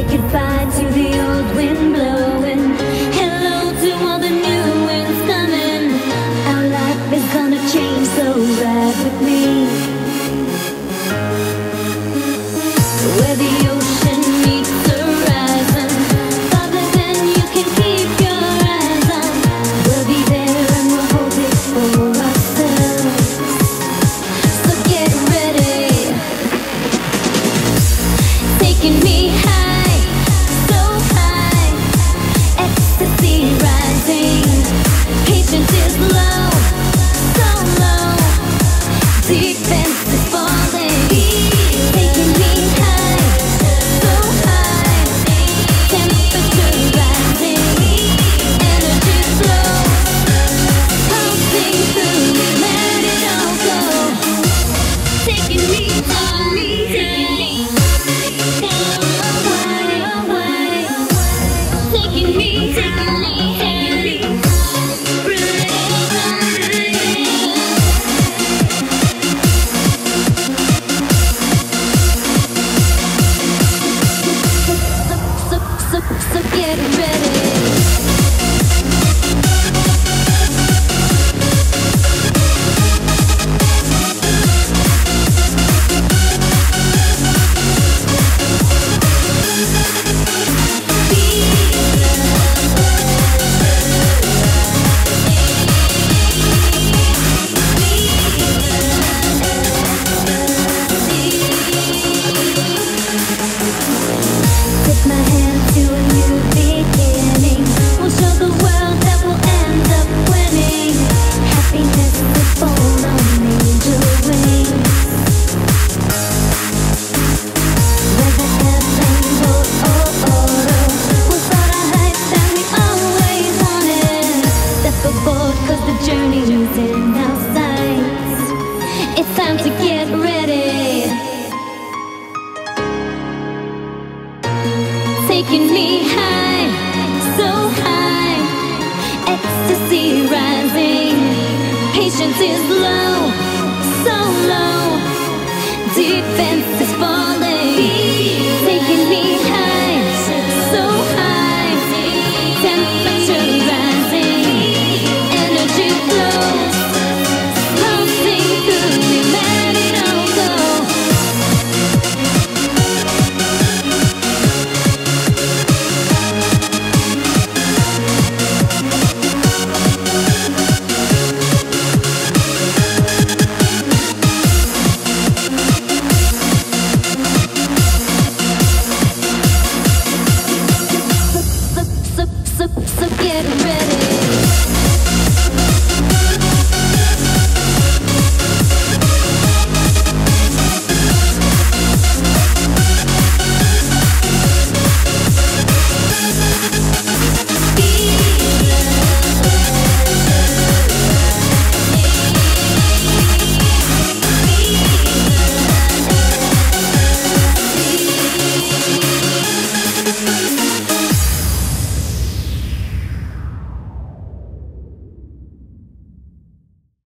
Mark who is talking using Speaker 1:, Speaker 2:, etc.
Speaker 1: say goodbye to the old wind blowing. Hello to all the new winds coming. Our life is gonna change, so ride with me. Where the ocean meets the horizon, farther than you can keep your eyes on. We'll be there and we'll hold it for ourselves. So get ready. Taking me high, so high, ecstasy rising. Patience is low, so low, defense is falling. Taking me high, so high, temperature rising, energy flow, pulsing through me, let it all go. Taking me, taking me, taking me. Taking me, taking me, taking me. So get ready. Take my hand to a new beginning. We'll show the world that we'll end up winning. Happiness is born on angel wings. Whether airplane, boat or auto, we'll start a height that we always wanted. Step aboard 'cause the journey is in our sights. It's time to get ready. Taking me high, so high, ecstasy rising. Patience is low, so low, defense is falling.